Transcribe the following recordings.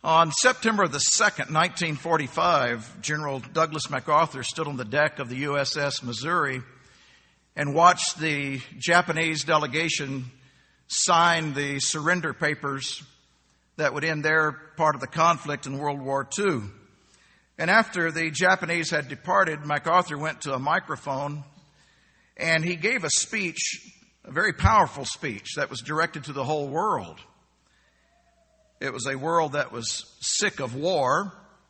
On September the 2nd, 1945, General Douglas MacArthur stood on the deck of the USS Missouri and watched the Japanese delegation sign the surrender papers that would end their part of the conflict in World War II. And after the Japanese had departed, MacArthur went to a microphone and he gave a speech, a very powerful speech that was directed to the whole world. It was a world that was sick of war.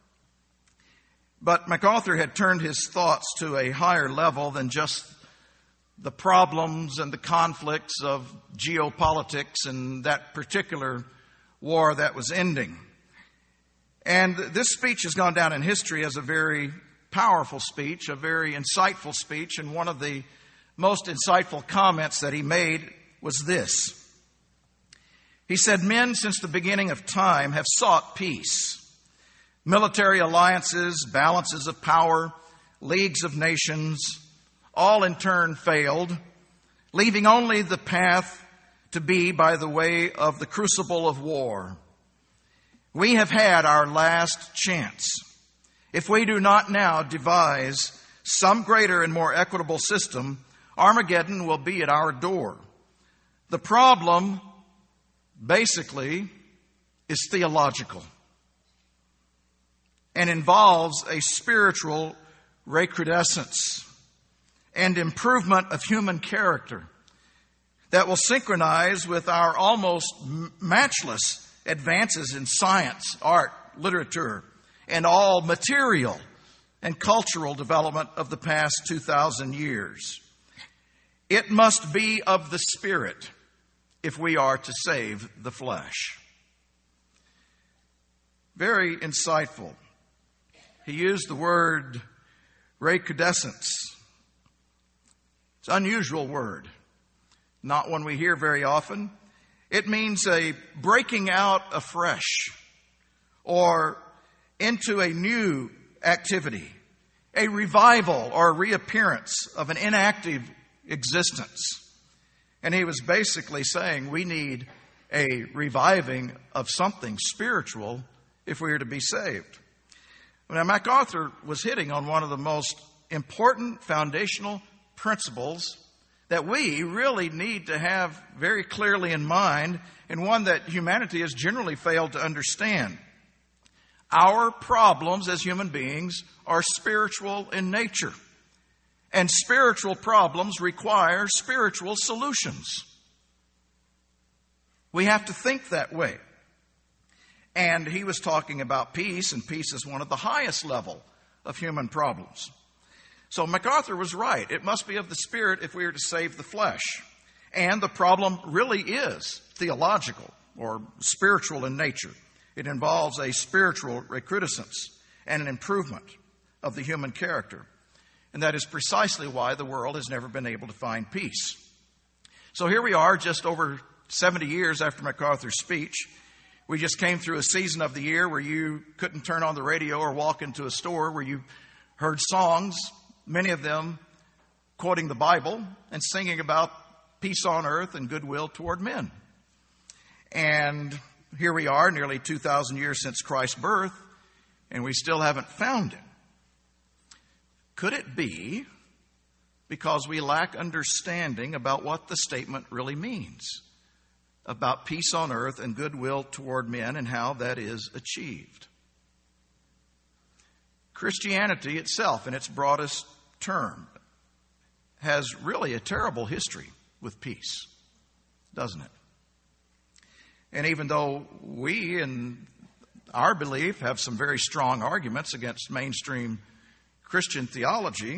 But MacArthur had turned his thoughts to a higher level than just the problems and the conflicts of geopolitics and that particular war that was ending. And this speech has gone down in history as a very powerful speech, a very insightful speech. And one of the most insightful comments that he made was this. He said, "Men since the beginning of time have sought peace. Military alliances, balances of power, leagues of nations, all in turn failed, leaving only the path to be by the way of the crucible of war. We have had our last chance. If we do not now devise some greater and more equitable system, Armageddon will be at our door. The problem, basically, is theological and involves a spiritual recrudescence and improvement of human character that will synchronize with our almost matchless advances in science, art, literature, and all material and cultural development of the past 2,000 years. It must be of the Spirit if we are to save the flesh." Very insightful. He used the word recrudescence. It's an unusual word, not one we hear very often. It means a breaking out afresh or into a new activity, a revival or reappearance of an inactive existence. And he was basically saying we need a reviving of something spiritual if we are to be saved. Now, MacArthur was hitting on one of the most important foundational principles that we really need to have very clearly in mind, and one that humanity has generally failed to understand. Our problems as human beings are spiritual in nature, and spiritual problems require spiritual solutions. We have to think that way. And he was talking about peace, and peace is one of the highest level of human problems. So MacArthur was right. It must be of the Spirit if we are to save the flesh. And the problem really is theological or spiritual in nature. It involves a spiritual recrudescence and an improvement of the human character. And that is precisely why the world has never been able to find peace. So here we are, just over 70 years after MacArthur's speech. We just came through a season of the year where you couldn't turn on the radio or walk into a store, where you heard songs, many of them quoting the Bible and singing about peace on earth and goodwill toward men. And here we are, nearly 2,000 years since Christ's birth, and we still haven't found it. Could it be because we lack understanding about what the statement really means about peace on earth and goodwill toward men and how that is achieved? Christianity itself, in its broadest term, has really a terrible history with peace, doesn't it? And even though we, in our belief, have some very strong arguments against mainstream Christian theology,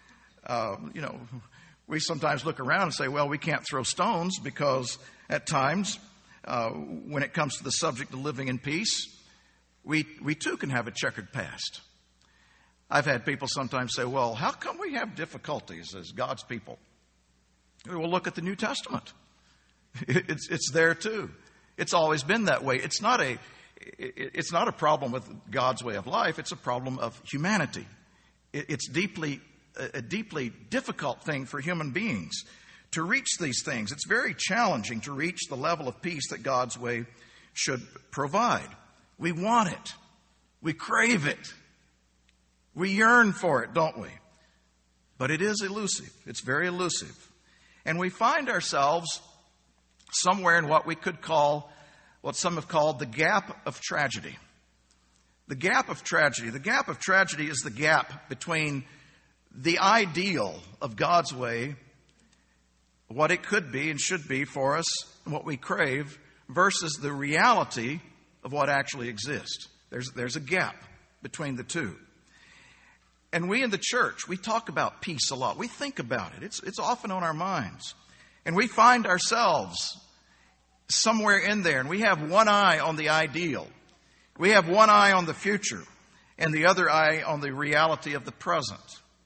we sometimes look around and say, well, we can't throw stones because at times, when it comes to the subject of living in peace, we too can have a checkered past. I've had people sometimes say, well, how come we have difficulties as God's people? Well, look at the New Testament. It's there too. It's always been that way. It's not a problem with God's way of life. It's a problem of humanity. It's a deeply difficult thing for human beings to reach these things. It's very challenging to reach the level of peace that God's way should provide. We want it. We crave it. We yearn for it, don't we? But it is elusive. It's very elusive. And we find ourselves somewhere in what we could call, what some have called the gap of tragedy. The gap of tragedy. The gap of tragedy is the gap between the ideal of God's way, what it could be and should be for us, and what we crave, versus the reality of what actually exists. There's a gap between the two. And we in the church, we talk about peace a lot. We think about it. It's often on our minds. And we find ourselves somewhere in there, and we have one eye on the ideal. We have one eye on the future, and the other eye on the reality of the present.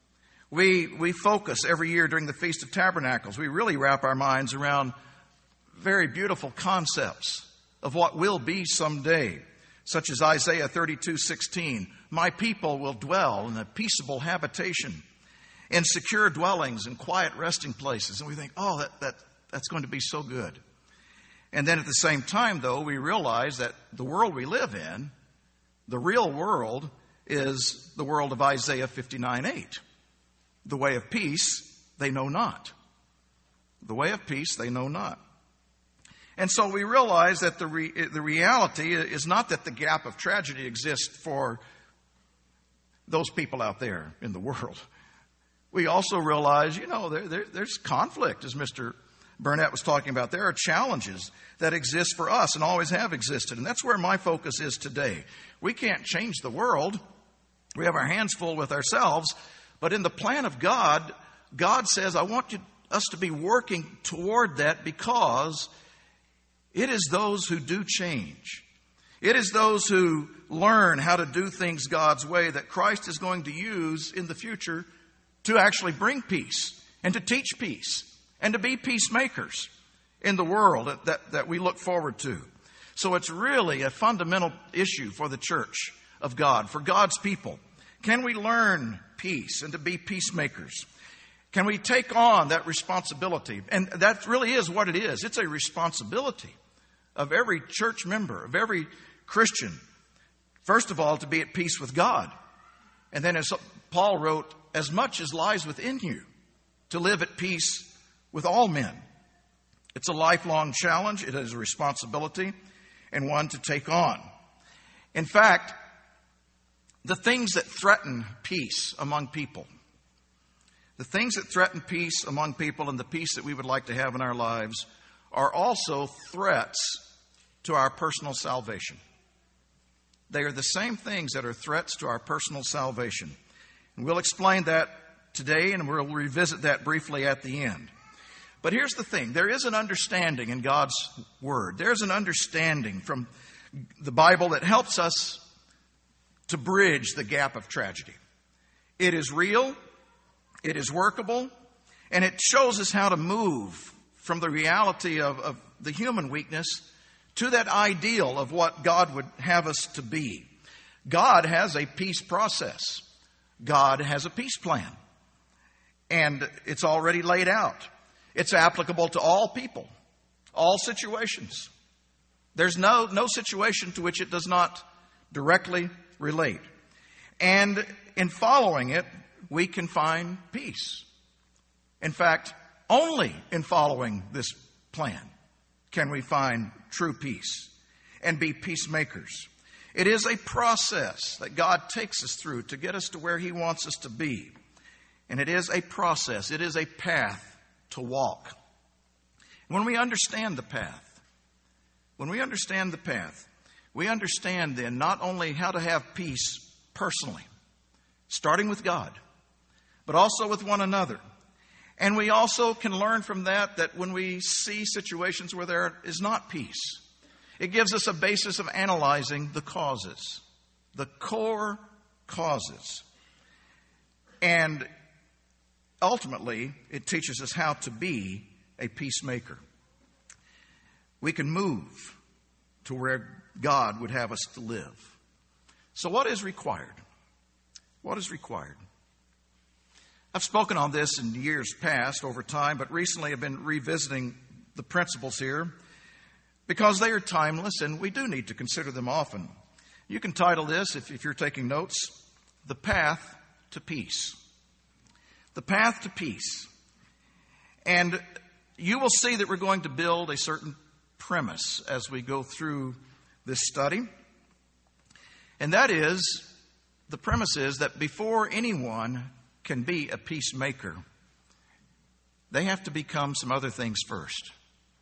We focus every year during the Feast of Tabernacles. We really wrap our minds around very beautiful concepts of what will be someday, such as Isaiah 32:16. My people will dwell in a peaceable habitation, in secure dwellings and quiet resting places. And we think, oh, that's going to be so good. And then at the same time, though, we realize that the world we live in, the real world, is the world of Isaiah 59:8. The way of peace, they know not. The way of peace, they know not. And so we realize that the reality is not that the gap of tragedy exists for those people out there in the world. We also realize, there's conflict, as Mr. Burnett was talking about. There are challenges that exist for us and always have existed. And that's where my focus is today. We can't change the world. We have our hands full with ourselves. But in the plan of God, God says, I want us to be working toward that, because it is those who do change. It is those who learn how to do things God's way that Christ is going to use in the future to actually bring peace and to teach peace and to be peacemakers in the world that we look forward to. So it's really a fundamental issue for the church of God, for God's people. Can we learn peace and to be peacemakers? Can we take on that responsibility? And that really is what it is. It's a responsibility of every church member, of every Christian. First of all, to be at peace with God. And then, as Paul wrote, as much as lies within you, to live at peace with all men. It's a lifelong challenge. It is a responsibility, and one to take on. In fact, the things that threaten peace among people, the things that threaten peace among people and the peace that we would like to have in our lives are also threats to our personal salvation. They are the same things that are threats to our personal salvation. And we'll explain that today, and we'll revisit that briefly at the end. But here's the thing. There is an understanding in God's Word. There's an understanding from the Bible that helps us to bridge the gap of tragedy. It is real, it is workable, and it shows us how to move from the reality of the human weakness to that ideal of what God would have us to be. God has a peace process. God has a peace plan. And it's already laid out. It's applicable to all people, all situations. There's no situation to which it does not directly relate. And in following it, we can find peace. In fact, only in following this plan can we find true peace and be peacemakers. It is a process that God takes us through to get us to where He wants us to be. And it is a process. It is a path to walk. When we understand the path, we understand then not only how to have peace personally, starting with God, but also with one another. And we also can learn from that when we see situations where there is not peace, it gives us a basis of analyzing the causes, the core causes. And ultimately, it teaches us how to be a peacemaker. We can move to where God would have us to live. So what is required? What is required? I've spoken on this in years past over time, but recently I've been revisiting the principles here because they are timeless and we do need to consider them often. You can title this, if you're taking notes, The Path to Peace. The Path to Peace. And you will see that we're going to build a certain premise as we go through this study. And that is, the premise is that before anyone can be a peacemaker, they have to become some other things first.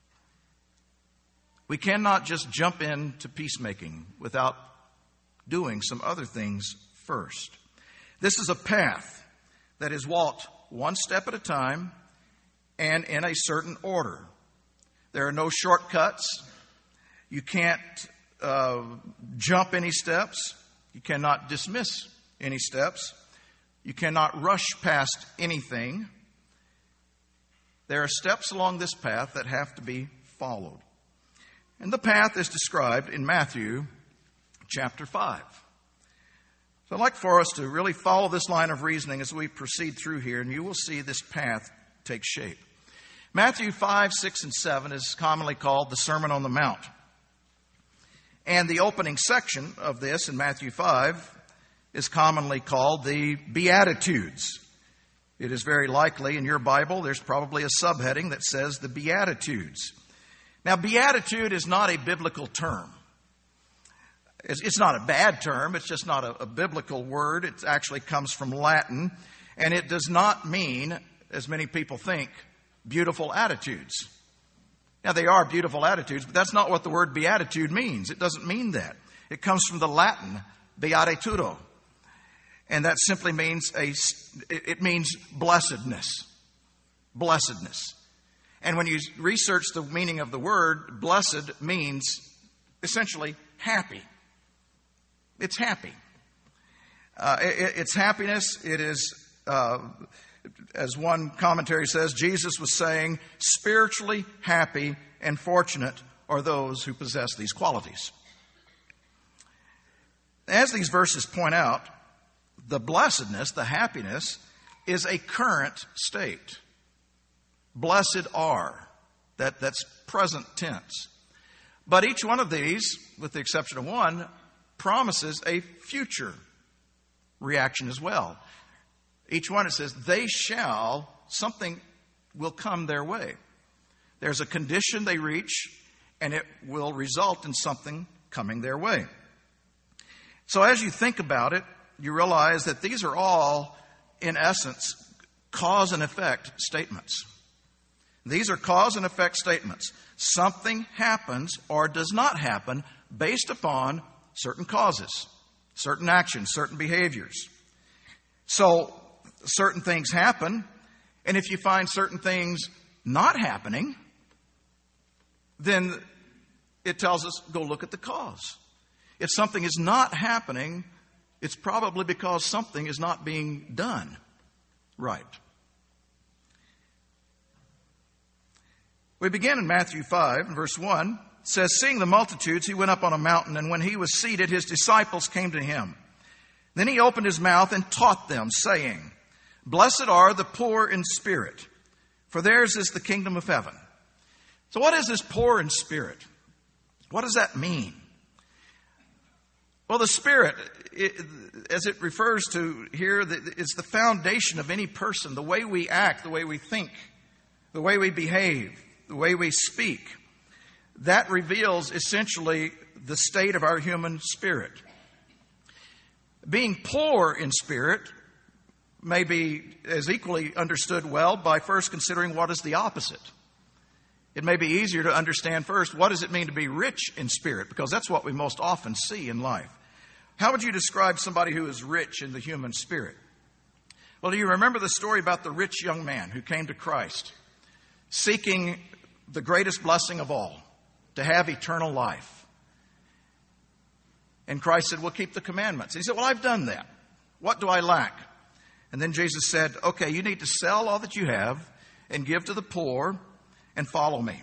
We cannot just jump into peacemaking without doing some other things first. This is a path that is walked one step at a time and in a certain order. There are no shortcuts. You can't jump any steps. You cannot dismiss any steps. You cannot rush past anything. There are steps along this path that have to be followed. And the path is described in Matthew chapter 5. So I'd like for us to really follow this line of reasoning as we proceed through here, and you will see this path take shape. Matthew 5, 6, and 7 is commonly called the Sermon on the Mount. And the opening section of this in Matthew 5 is commonly called the Beatitudes. It is very likely in your Bible there's probably a subheading that says the Beatitudes. Now, beatitude is not a biblical term. It's not a bad term. It's just not a biblical word. It actually comes from Latin. And it does not mean, as many people think, beautiful attitudes. Now, they are beautiful attitudes, but that's not what the word beatitude means. It doesn't mean that. It comes from the Latin, beatitudo. And that simply means it means blessedness. Blessedness. And when you research the meaning of the word, blessed means essentially happy. It's happy. It's happiness. It is, as one commentary says, Jesus was saying, spiritually happy and fortunate are those who possess these qualities. As these verses point out, the blessedness, the happiness, is a current state. Blessed are. That's present tense. But each one of these, with the exception of one, promises a future reaction as well. Each one, it says, they shall, something will come their way. There's a condition they reach, and it will result in something coming their way. So as you think about it, you realize that these are all, in essence, cause and effect statements. These are cause and effect statements. Something happens or does not happen based upon certain causes, certain actions, certain behaviors. So certain things happen, and if you find certain things not happening, then it tells us, go look at the cause. If something is not happening, it's probably because something is not being done right. We begin in Matthew 5, verse 1. It says, seeing the multitudes, he went up on a mountain, and when he was seated, his disciples came to him. Then he opened his mouth and taught them, saying, blessed are the poor in spirit, for theirs is the kingdom of heaven. So what is this poor in spirit? What does that mean? Well, the spirit, as it refers to here, is the foundation of any person, the way we act, the way we think, the way we behave, the way we speak. That reveals essentially the state of our human spirit. Being poor in spirit may be as equally understood well by first considering what is the opposite. It may be easier to understand first what does it mean to be rich in spirit, because that's what we most often see in life. How would you describe somebody who is rich in the human spirit? Well, do you remember the story about the rich young man who came to Christ, seeking the greatest blessing of all, to have eternal life? And Christ said, well, keep the commandments. He said, well, I've done that. What do I lack? And then Jesus said, okay, you need to sell all that you have and give to the poor and follow me.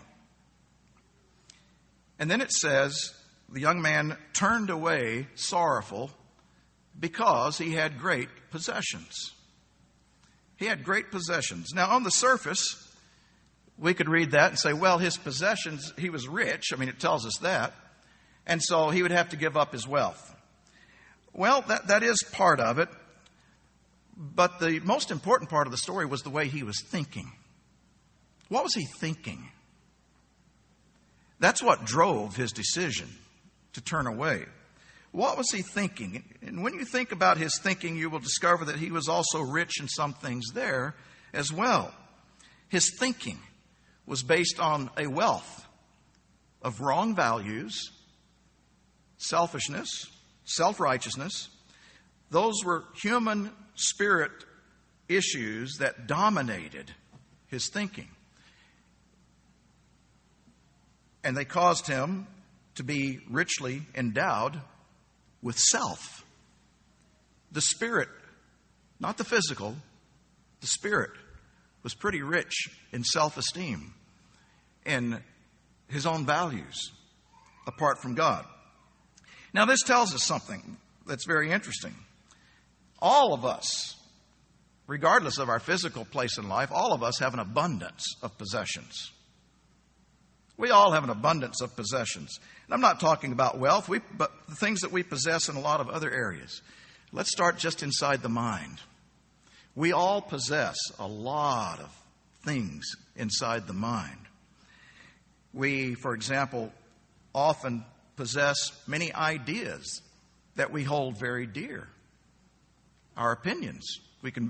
And then it says, the young man turned away sorrowful because he had great possessions. He had great possessions. Now, on the surface, we could read that and say, well, his possessions, he was rich. I mean, it tells us that. And so he would have to give up his wealth. Well, that is part of it. But the most important part of the story was the way he was thinking. What was he thinking? That's what drove his decision to turn away. What was he thinking? And when you think about his thinking, you will discover that he was also rich in some things there as well. His thinking was based on a wealth of wrong values, selfishness, self-righteousness. Those were human spirit issues that dominated his thinking. And they caused him to be richly endowed with self. The spirit, not the physical, the spirit was pretty rich in self-esteem and his own values apart from God. Now, this tells us something that's very interesting. All of us, regardless of our physical place in life, all of us have an abundance of possessions. We all have an abundance of possessions. And I'm not talking about wealth, but the things that we possess in a lot of other areas. Let's start just inside the mind. We all possess a lot of things inside the mind. We, for example, often possess many ideas that we hold very dear. Our opinions. We can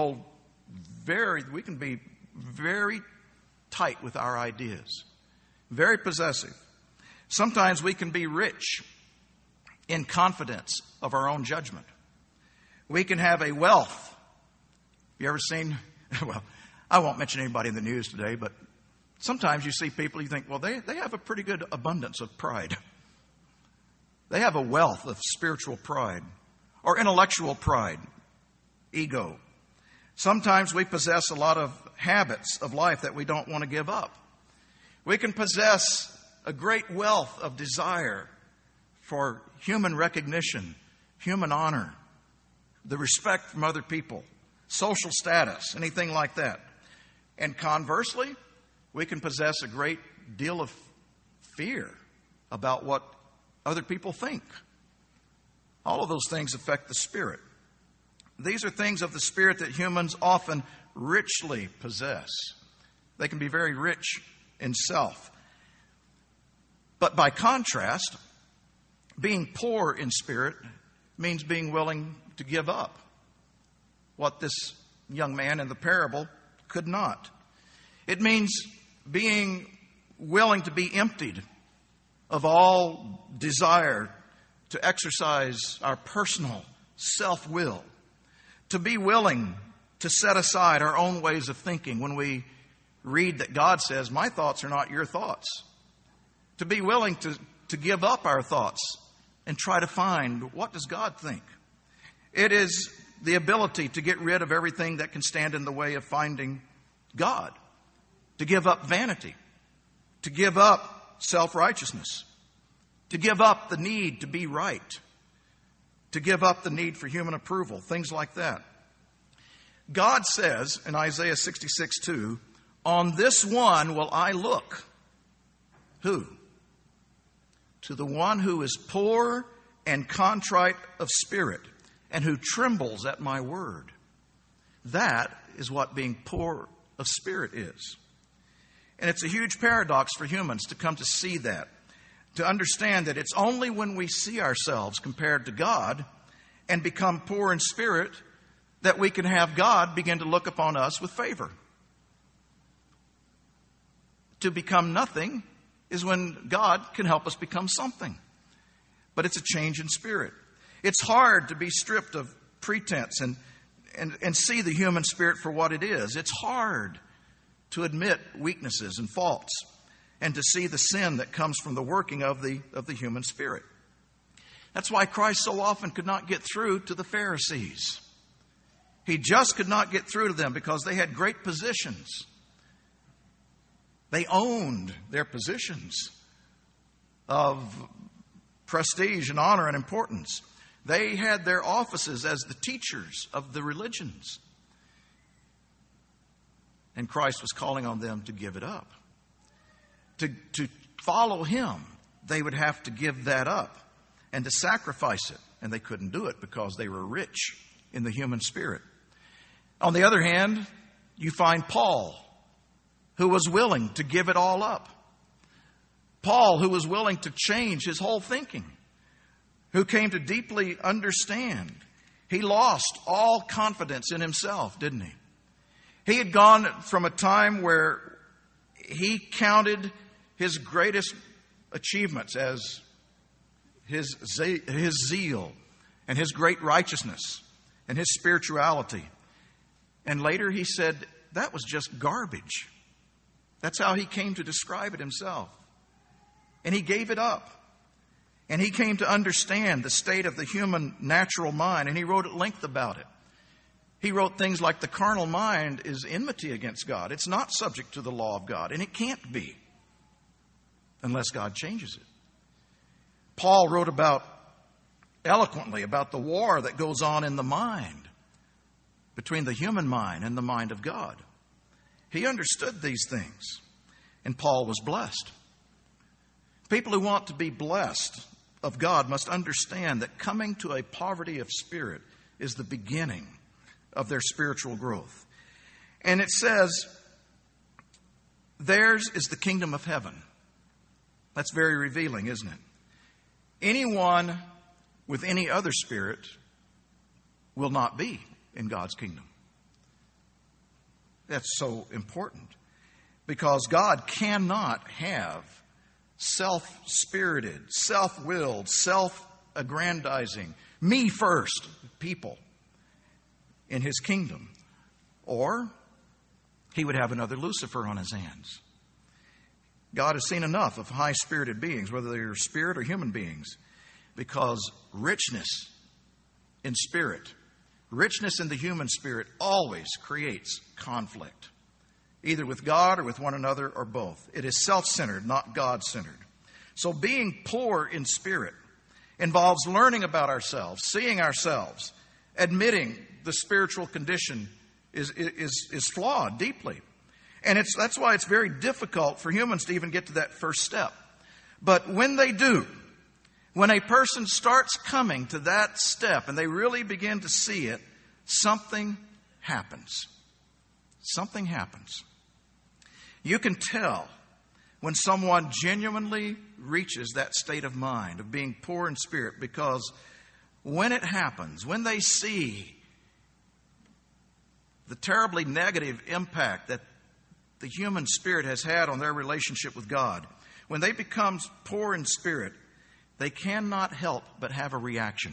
be very tight with our ideas. Very possessive. Sometimes we can be rich in confidence of our own judgment. We can have a wealth. You ever seen, well, I won't mention anybody in the news today, but sometimes you see people, you think, well, they have a pretty good abundance of pride. They have a wealth of spiritual pride or intellectual pride, ego. Sometimes we possess a lot of habits of life that we don't want to give up. We can possess a great wealth of desire for human recognition, human honor, the respect from other people, social status, anything like that. And conversely, we can possess a great deal of fear about what other people think. All of those things affect the spirit. These are things of the spirit that humans often richly possess. They can be very rich in self. But by contrast, being poor in spirit means being willing to give up what this young man in the parable could not. It means being willing to be emptied of all desire to exercise our personal self-will, to be willing to set aside our own ways of thinking when we read that God says, my thoughts are not your thoughts. To be willing to give up our thoughts and try to find, what does God think? It is the ability to get rid of everything that can stand in the way of finding God. To give up vanity. To give up self-righteousness. To give up the need to be right. To give up the need for human approval. Things like that. God says in Isaiah 66:2, on this one will I look. Who? To the one who is poor and contrite of spirit and who trembles at my word. That is what being poor of spirit is. And it's a huge paradox for humans to come to see that, to understand that it's only when we see ourselves compared to God and become poor in spirit that we can have God begin to look upon us with favor. To become nothing is when God can help us become something. But it's a change in spirit. It's hard to be stripped of pretense and see the human spirit for what it is. It's hard to admit weaknesses and faults and to see the sin that comes from the working of the human spirit. That's why Christ so often could not get through to the Pharisees. He just could not get through to them because they had great positions. They owned their positions of prestige and honor and importance. They had their offices as the teachers of the religions. And Christ was calling on them to give it up. To follow Him, they would have to give that up and to sacrifice it and they couldn't do it because they were rich in the human spirit. On the other hand, you find Paul, who was willing to give it all up. Paul, who was willing to change his whole thinking, who came to deeply understand. He lost all confidence in himself, didn't he? He had gone from a time where he counted his greatest achievements as his zeal and his great righteousness and his spirituality. And later he said, that was just garbage. That's how he came to describe it himself. And he gave it up. And he came to understand the state of the human natural mind, and he wrote at length about it. He wrote things like the carnal mind is enmity against God. It's not subject to the law of God, and it can't be unless God changes it. Paul wrote eloquently about the war that goes on in the mind, between the human mind and the mind of God. He understood these things, and Paul was blessed. People who want to be blessed of God must understand that coming to a poverty of spirit is the beginning of their spiritual growth. And it says, theirs is the kingdom of heaven. That's very revealing, isn't it? Anyone with any other spirit will not be in God's kingdom. That's so important, because God cannot have self-spirited, self-willed, self-aggrandizing, me first people in his kingdom, or he would have another Lucifer on his hands. God has seen enough of high-spirited beings, whether they're spirit or human beings, because richness in spirit, richness in the human spirit always creates conflict, either with God or with one another or both. It is self-centered, not God-centered. So being poor in spirit involves learning about ourselves, seeing ourselves, admitting the spiritual condition is flawed deeply. And that's why it's very difficult for humans to even get to that first step. But when they do, when a person starts coming to that step and they really begin to see it, something happens. Something happens. You can tell when someone genuinely reaches that state of mind of being poor in spirit, because when it happens, when they see the terribly negative impact that the human spirit has had on their relationship with God, when they become poor in spirit, they cannot help but have a reaction.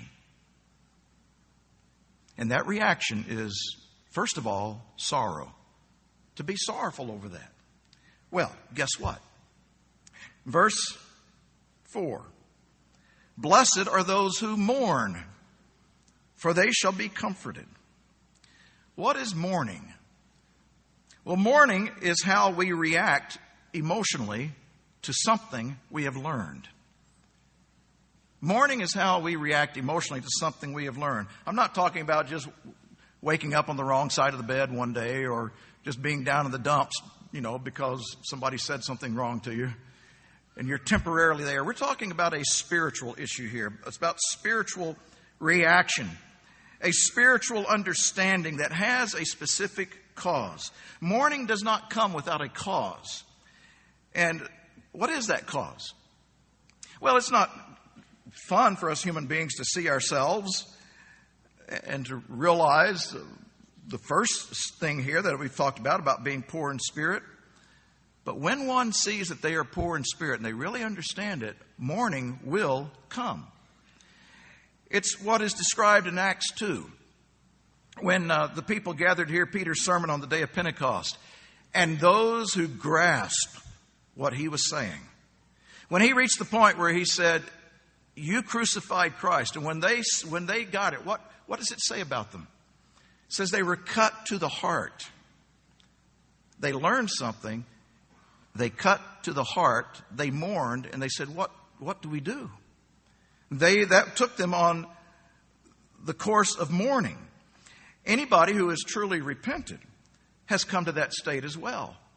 And that reaction is, first of all, sorrow. To be sorrowful over that. Well, guess what? Verse 4. Blessed are those who mourn, for they shall be comforted. What is mourning? Well, mourning is how we react emotionally to something we have learned. Mourning is how we react emotionally to something we have learned. I'm not talking about just waking up on the wrong side of the bed one day, or just being down in the dumps, because somebody said something wrong to you and you're temporarily there. We're talking about a spiritual issue here. It's about spiritual reaction, a spiritual understanding that has a specific cause. Mourning does not come without a cause. And what is that cause? Well, it's not fun for us human beings to see ourselves and to realize the first thing here that we've talked about being poor in spirit. But when one sees that they are poor in spirit and they really understand it, mourning will come. It's what is described in Acts 2. When the people gathered to hear Peter's sermon on the day of Pentecost, and those who grasped what he was saying. When he reached the point where he said, you crucified Christ, and when they got it, what does it say about them? It says they were cut to the heart. They learned something. They cut to the heart. They mourned, and they said, what do we do? That took them on the course of mourning. Anybody who has truly repented has come to that state as well.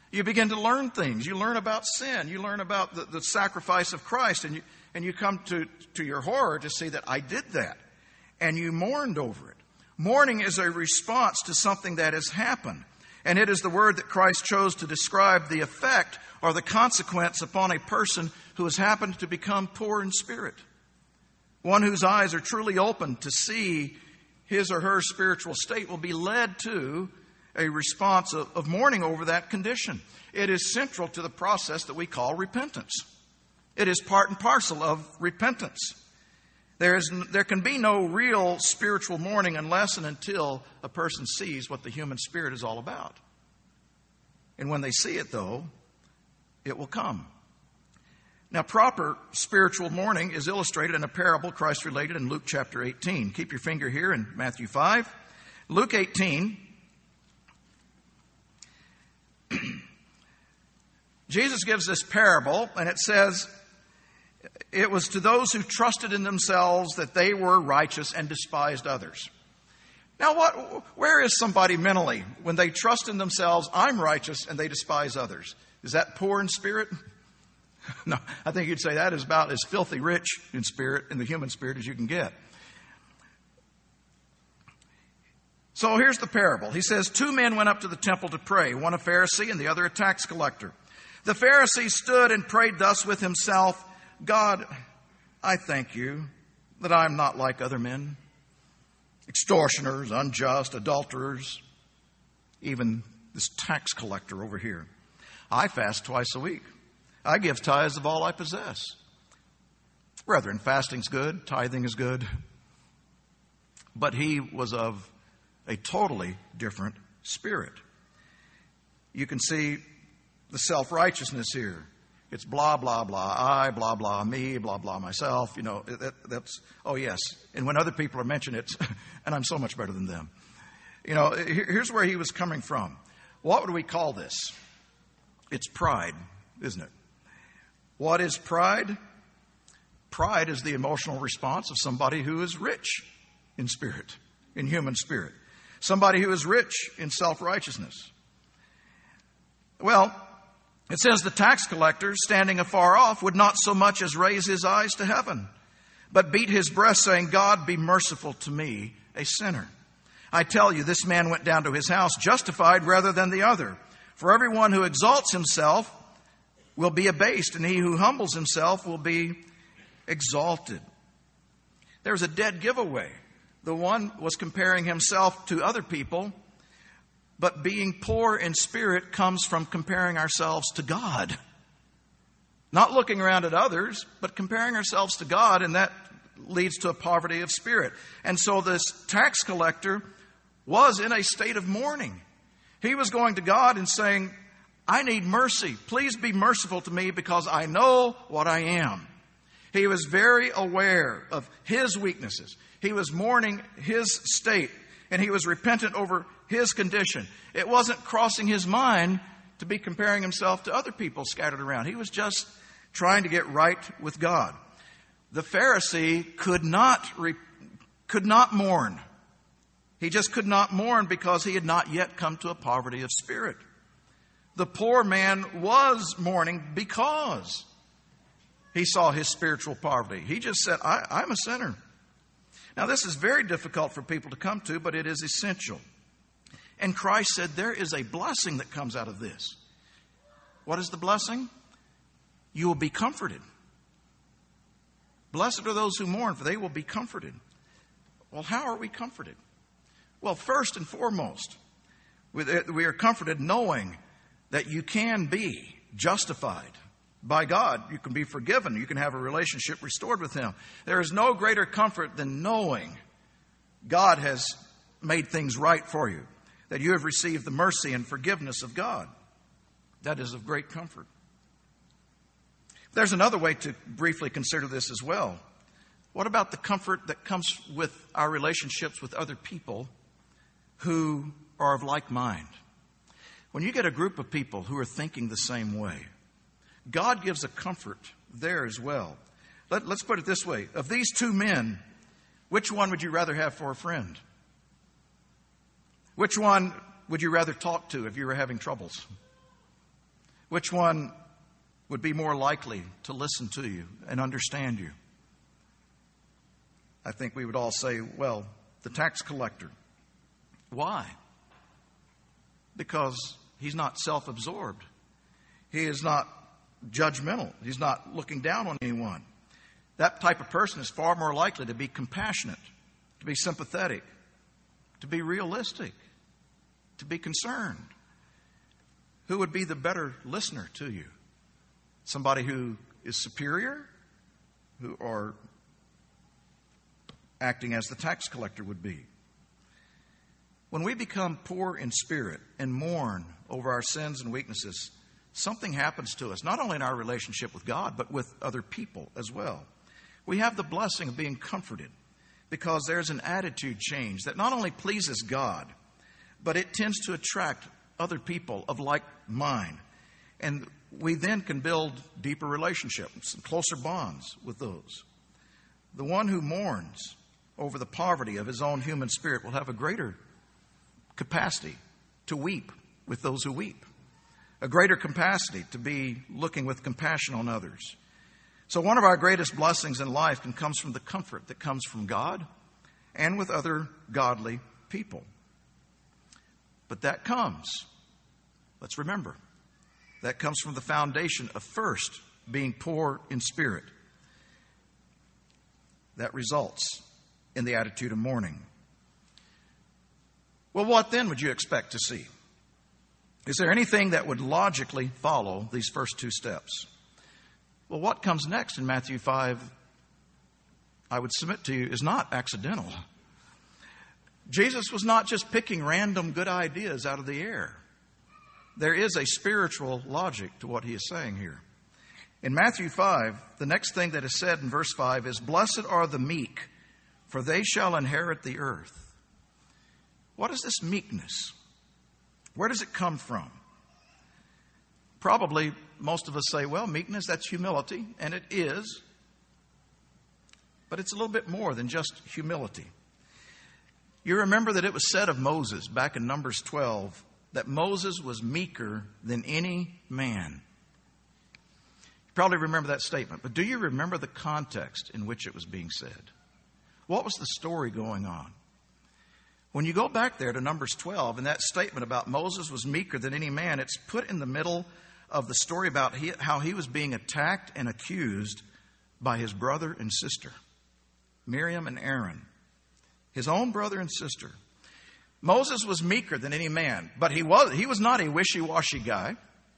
You begin to learn things. You learn about sin. You learn about the sacrifice of Christ. And you come to your horror to see that I did that. And you mourned over it. Mourning is a response to something that has happened. And it is the word that Christ chose to describe the effect or the consequence upon a person who has happened to become poor in spirit. One whose eyes are truly open to see his or her spiritual state will be led to a response of mourning over that condition. It is central to the process that we call repentance. It is part and parcel of repentance. There can be no real spiritual mourning unless and until a person sees what the human spirit is all about. And when they see it, though, it will come. Now, proper spiritual mourning is illustrated in a parable Christ related in Luke chapter 18. Keep your finger here in Matthew 5. Luke 18. Jesus gives this parable, and it says, it was to those who trusted in themselves that they were righteous and despised others. Now, where is somebody mentally when they trust in themselves, I'm righteous, and they despise others? Is that poor in spirit? No, I think you'd say that is about as filthy rich in spirit, in the human spirit, as you can get. So here's the parable. He says, 2 men went up to the temple to pray, one a Pharisee and the other a tax collector. The Pharisee stood and prayed thus with himself, God, I thank you that I am not like other men, extortioners, unjust, adulterers, even this tax collector over here. I fast twice a week. I give tithes of all I possess. Brethren, fasting's good, tithing is good. But he was of a totally different spirit. You can see the self-righteousness here. It's blah, blah, blah, I, blah, blah, me, blah, blah, myself. You know, that's, oh yes. And when other people are mentioned, it's, and I'm so much better than them. You know, here's where he was coming from. What would we call this? It's pride, isn't it? What is pride? Pride is the emotional response of somebody who is rich in spirit, in human spirit. Somebody who is rich in self-righteousness. Well, it says the tax collector, standing afar off, would not so much as raise his eyes to heaven, but beat his breast, saying, God, be merciful to me, a sinner. I tell you, this man went down to his house justified rather than the other. For everyone who exalts himself will be abased, and he who humbles himself will be exalted. There's a dead giveaway. The one was comparing himself to other people, but being poor in spirit comes from comparing ourselves to God. Not looking around at others, but comparing ourselves to God, and that leads to a poverty of spirit. And so this tax collector was in a state of mourning. He was going to God and saying, I need mercy. Please be merciful to me because I know what I am. He was very aware of his weaknesses. He was mourning his state, and he was repentant over his condition. It wasn't crossing his mind to be comparing himself to other people scattered around. He was just trying to get right with God. The Pharisee could not mourn. He just could not mourn because he had not yet come to a poverty of spirit. The poor man was mourning because he saw his spiritual poverty. He just said, I'm a sinner. Now, this is very difficult for people to come to, but it is essential. And Christ said there is a blessing that comes out of this. What is the blessing? You will be comforted. Blessed are those who mourn, for they will be comforted. Well, how are we comforted? Well, first and foremost, we are comforted knowing that you can be justified by God. You can be forgiven. You can have a relationship restored with Him. There is no greater comfort than knowing God has made things right for you, that you have received the mercy and forgiveness of God. That is of great comfort. There's another way to briefly consider this as well. What about the comfort that comes with our relationships with other people who are of like mind? When you get a group of people who are thinking the same way, God gives a comfort there as well. Let's put it this way. Of these 2 men, which one would you rather have for a friend? Which one would you rather talk to if you were having troubles? Which one would be more likely to listen to you and understand you? I think we would all say, well, the tax collector. Why? Because he's not self-absorbed. He is not judgmental. He's not looking down on anyone. That type of person is far more likely to be compassionate, to be sympathetic, to be realistic, to be concerned. Who would be the better listener to you? Somebody who is superior, who are acting as the tax collector would be. When we become poor in spirit and mourn over our sins and weaknesses, something happens to us, not only in our relationship with God, but with other people as well. We have the blessing of being comforted because there's an attitude change that not only pleases God, but it tends to attract other people of like mind. And we then can build deeper relationships and closer bonds with those. The one who mourns over the poverty of his own human spirit will have a greater capacity to weep with those who weep, a greater capacity to be looking with compassion on others. So one of our greatest blessings in life comes from the comfort that comes from God and with other godly people. But that comes, let's remember, that comes from the foundation of first being poor in spirit. That results in the attitude of mourning. Well, what then would you expect to see? Is there anything that would logically follow these first two steps? Well, what comes next in Matthew 5, I would submit to you, is not accidental. Jesus was not just picking random good ideas out of the air. There is a spiritual logic to what he is saying here. In Matthew 5, the next thing that is said in verse 5 is, "Blessed are the meek, for they shall inherit the earth." What is this meekness? Where does it come from? Probably most of us say, well, meekness, that's humility, and it is. But it's a little bit more than just humility. You remember that it was said of Moses back in Numbers 12 that Moses was meeker than any man. You probably remember that statement, but do you remember the context in which it was being said? What was the story going on? When you go back there to Numbers 12, and that statement about Moses was meeker than any man, it's put in the middle of the story about how he was being attacked and accused by his brother and sister, Miriam and Aaron, his own brother and sister. Moses was meeker than any man, but he was not a wishy-washy guy.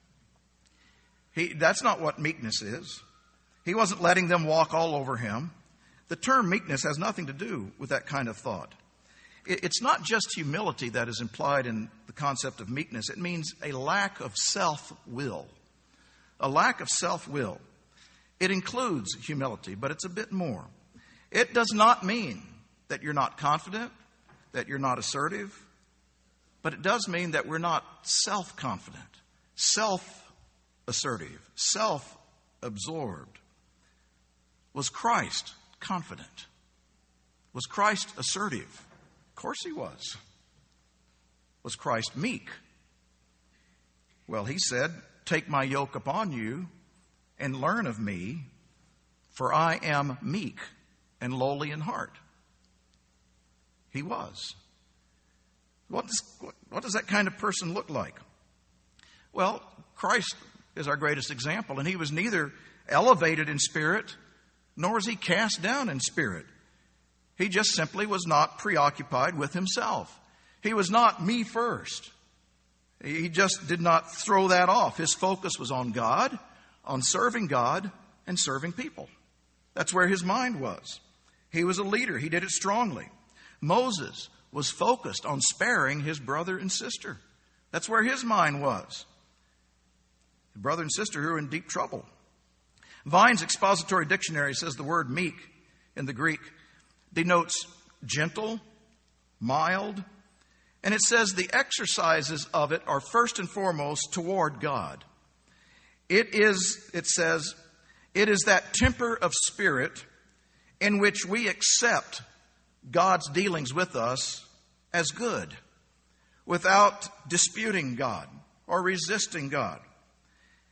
That's not what meekness is. He wasn't letting them walk all over him. The term meekness has nothing to do with that kind of thought. It's not just humility that is implied in the concept of meekness. It means a lack of self-will. A lack of self-will. It includes humility, but it's a bit more. It does not mean that you're not confident, that you're not assertive, but it does mean that we're not self-confident, self-assertive, self-absorbed. Was Christ confident? Was Christ assertive? Of course he was. Was Christ meek? Well, he said, "Take my yoke upon you and learn of me, for I am meek and lowly in heart." He was. What does that kind of person look like? Well, Christ is our greatest example, and he was neither elevated in spirit, nor was he cast down in spirit. He just simply was not preoccupied with himself. He was not me first. He just did not throw that off. His focus was on God, on serving God, and serving people. That's where his mind was. He was a leader. He did it strongly. Moses was focused on sparing his brother and sister. That's where his mind was. His brother and sister who were in deep trouble. Vine's Expository Dictionary says the word meek in the Greek denotes gentle, mild, and it says the exercises of it are first and foremost toward God. It says, it is that temper of spirit in which we accept God's dealings with us as good, without disputing God or resisting God.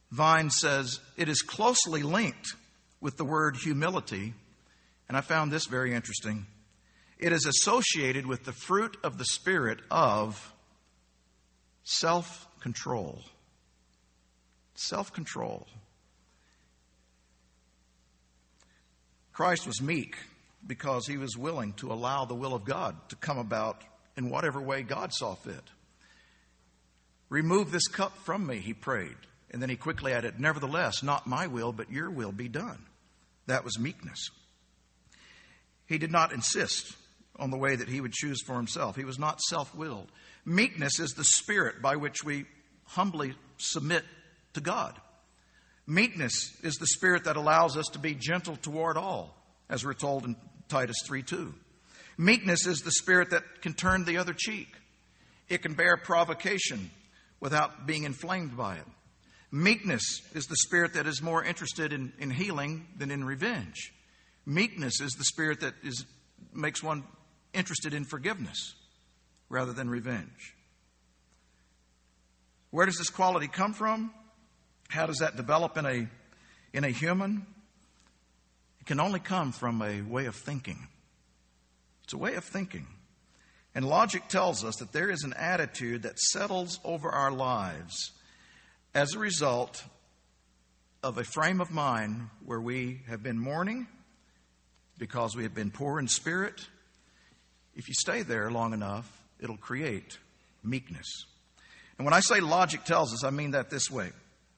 Vine says it is closely linked with the word humility, and I found this very interesting. It is associated with the fruit of the Spirit of self-control. Self-control. Christ was meek because he was willing to allow the will of God to come about in whatever way God saw fit. Remove this cup from me, he prayed. And then he quickly added, nevertheless, not my will, but your will be done. That was meekness. He did not insist on the way that he would choose for himself. He was not self-willed. Meekness is the spirit by which we humbly submit to God. Meekness is the spirit that allows us to be gentle toward all, as we're told in Titus 3:2. Meekness is the spirit that can turn the other cheek. It can bear provocation without being inflamed by it. Meekness is the spirit that is more interested in healing than in revenge. Meekness is the spirit that makes one interested in forgiveness rather than revenge. Where does this quality come from? How does that develop in a human? It can only come from a way of thinking. It's a way of thinking. And logic tells us that there is an attitude that settles over our lives as a result of a frame of mind where we have been mourning because we have been poor in spirit. If you stay there long enough, it'll create meekness. And when I say logic tells us, I mean that this way.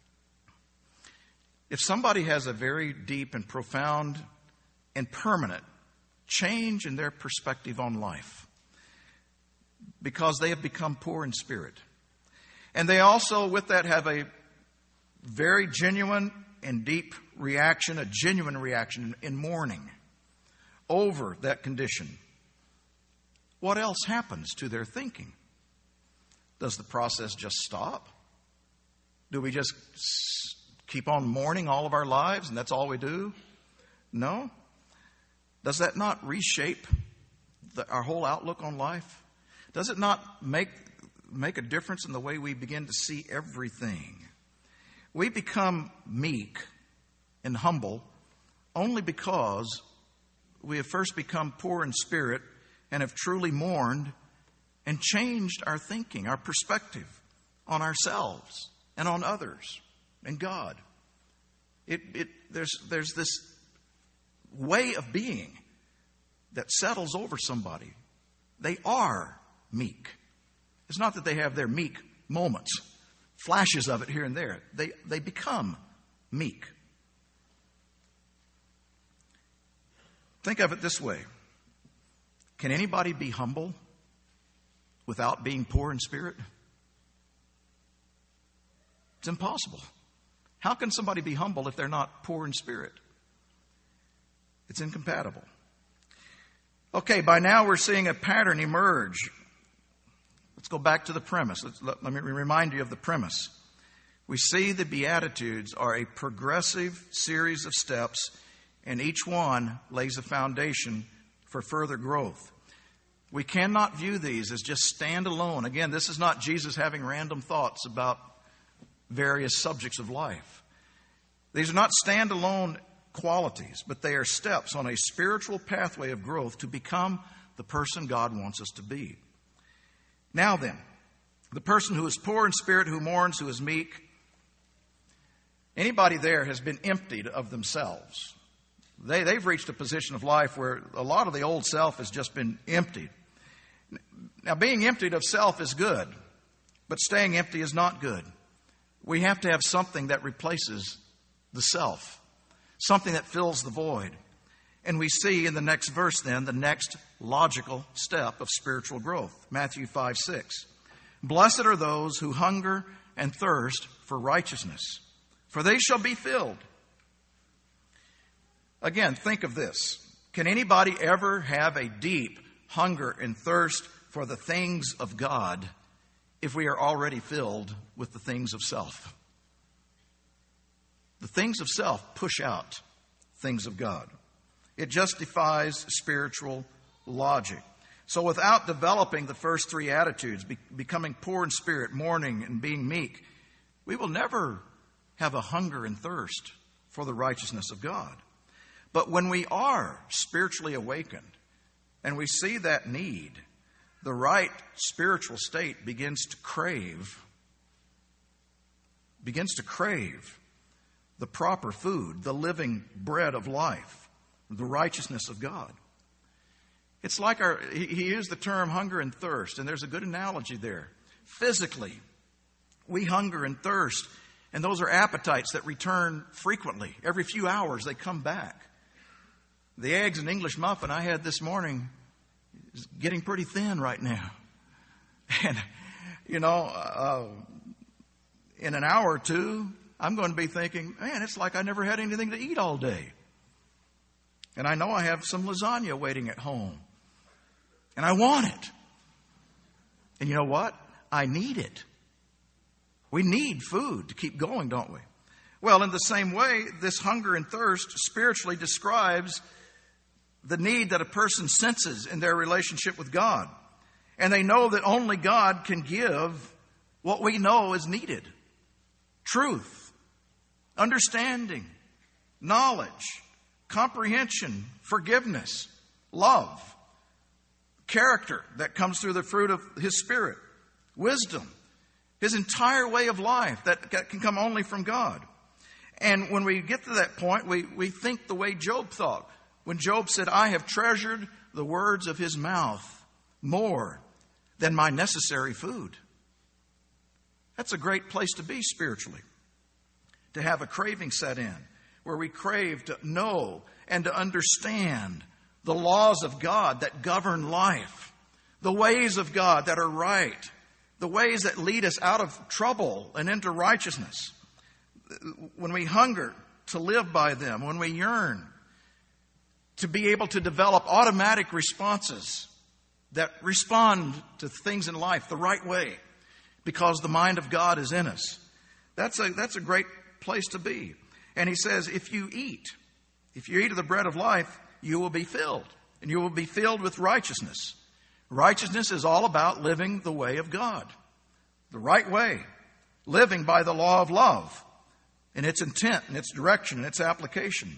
If somebody has a very deep and profound and permanent change in their perspective on life because they have become poor in spirit, and they also with that have a very genuine and deep reaction, a genuine reaction in mourning over that condition, what else happens to their thinking? Does the process just stop? Do we just keep on mourning all of our lives and that's all we do? No. Does that not reshape our whole outlook on life? Does it not make a difference in the way we begin to see everything? We become meek and humble only because we have first become poor in spirit and have truly mourned and changed our thinking, our perspective on ourselves and on others and God. There's this way of being that settles over somebody. They are meek. It's not that they have their meek moments, flashes of it here and there. They become meek. Think of it this way. Can anybody be humble without being poor in spirit? It's impossible. How can somebody be humble if they're not poor in spirit? It's incompatible. Okay, by now we're seeing a pattern emerge. Let's go back to the premise. Let me remind you of the premise. We see the Beatitudes are a progressive series of steps, and each one lays a foundation for further growth. We cannot view these as just standalone. Again, this is not Jesus having random thoughts about various subjects of life. These are not standalone qualities, but they are steps on a spiritual pathway of growth to become the person God wants us to be. Now then, the person who is poor in spirit, who mourns, who is meek, anybody there has been emptied of themselves. They've reached a position of life where a lot of the old self has just been emptied. Now, being emptied of self is good, but staying empty is not good. We have to have something that replaces the self, something that fills the void. And we see in the next verse then the next logical step of spiritual growth. Matthew 5:6. Blessed are those who hunger and thirst for righteousness, for they shall be filled. Again, think of this. Can anybody ever have a deep hunger and thirst for the things of God if we are already filled with the things of self? The things of self push out things of God. It just defies spiritual logic. So without developing the first three attitudes, becoming poor in spirit, mourning, and being meek, we will never have a hunger and thirst for the righteousness of God. But when we are spiritually awakened and we see that need, the right spiritual state begins to crave the proper food, the living bread of life, the righteousness of God. It's like he used the term hunger and thirst, and there's a good analogy there. Physically, we hunger and thirst, and those are appetites that return frequently. Every few hours, they come back. The eggs and English muffin I had this morning is getting pretty thin right now. And, in an hour or two, I'm going to be thinking, man, it's like I never had anything to eat all day. And I know I have some lasagna waiting at home. And I want it. And you know what? I need it. We need food to keep going, don't we? Well, in the same way, this hunger and thirst spiritually describes the need that a person senses in their relationship with God. And they know that only God can give what we know is needed. Truth, understanding, knowledge, comprehension, forgiveness, love, character that comes through the fruit of His Spirit, wisdom, His entire way of life that can come only from God. And when we get to that point, we think the way Job thought. When Job said, I have treasured the words of His mouth more than my necessary food. That's a great place to be spiritually. To have a craving set in where we crave to know and to understand the laws of God that govern life, the ways of God that are right, the ways that lead us out of trouble and into righteousness. When we hunger to live by them, when we yearn to be able to develop automatic responses that respond to things in life the right way because the mind of God is in us, that's a great place to be. And he says, if you eat of the bread of life, you will be filled, and you will be filled with righteousness. Righteousness is all about living the way of God, the right way, living by the law of love in its intent, in its direction, in its application.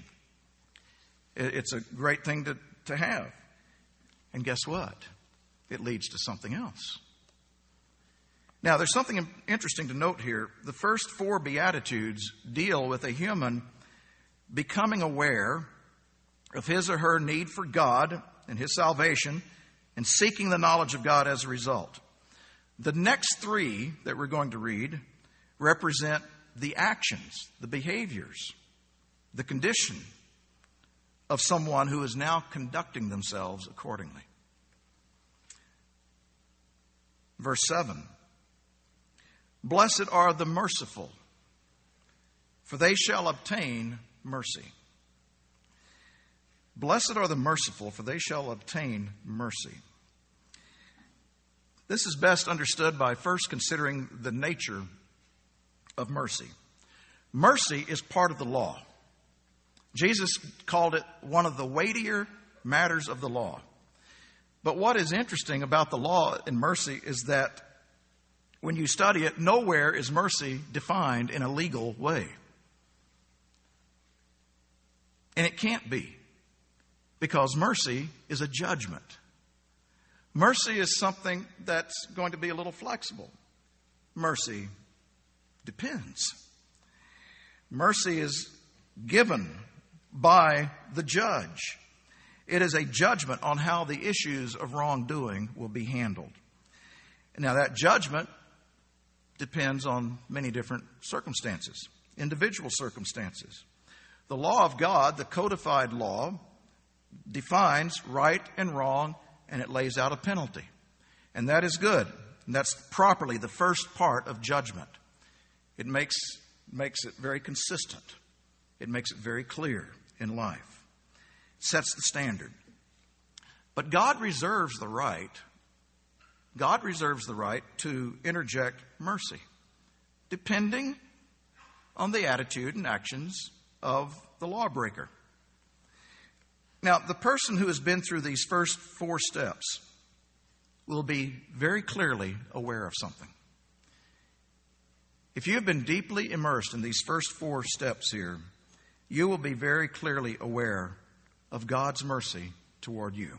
It's a great thing to have. And guess what? It leads to something else. Now, there's something interesting to note here. The first 4 Beatitudes deal with a human becoming aware of his or her need for God and His salvation and seeking the knowledge of God as a result. The next 3 that we're going to read represent the actions, the behaviors, the condition of someone who is now conducting themselves accordingly. Verse 7. Blessed are the merciful, for they shall obtain mercy. Blessed are the merciful, for they shall obtain mercy. This is best understood by first considering the nature of mercy. Mercy is part of the law. Jesus called it one of the weightier matters of the law. But what is interesting about the law and mercy is that when you study it, nowhere is mercy defined in a legal way. And it can't be, because mercy is a judgment. Mercy is something that's going to be a little flexible. Mercy depends. Mercy is given by the judge. It is a judgment on how the issues of wrongdoing will be handled. Now, that judgment depends on many different circumstances, individual circumstances. The law of God, the codified law, defines right and wrong, and it lays out a penalty. And that is good. And that's properly the first part of judgment. It makes it very consistent. It makes it very clear in life. It sets the standard. But God reserves the right to interject mercy, depending on the attitude and actions of the lawbreaker. Now, the person who has been through these first 4 steps will be very clearly aware of something. If you have been deeply immersed in these first 4 steps here, you will be very clearly aware of God's mercy toward you.